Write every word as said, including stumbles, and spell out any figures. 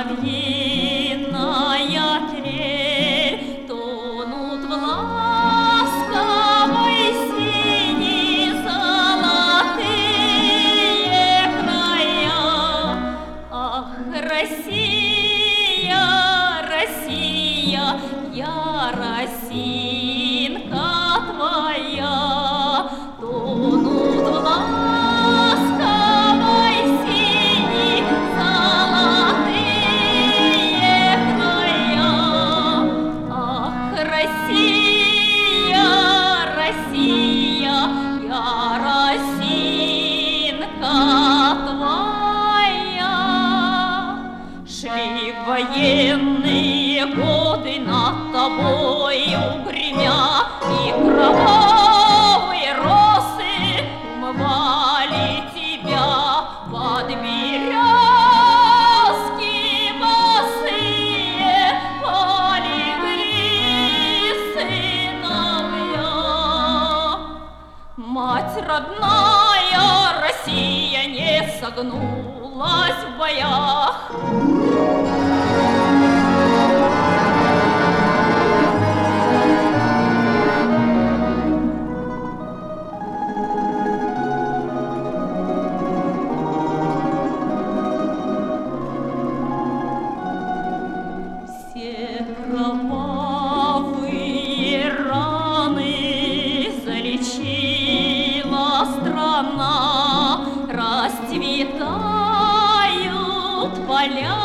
соловьиная трель тонут в ласковой синей золотые края. Ах, Россия, Россия, я росинка твоя, тонут в ласковой синей золотые края. Ах, Россия, Россия, я росинка твоя. Шли военные годы над тобою гремя, и кровавые росы умывали тебя под березки босые, полегли сыновья. Мать родная, Россия, не согнулась в боях. Кровавые раны залечила страна, расцветают поля.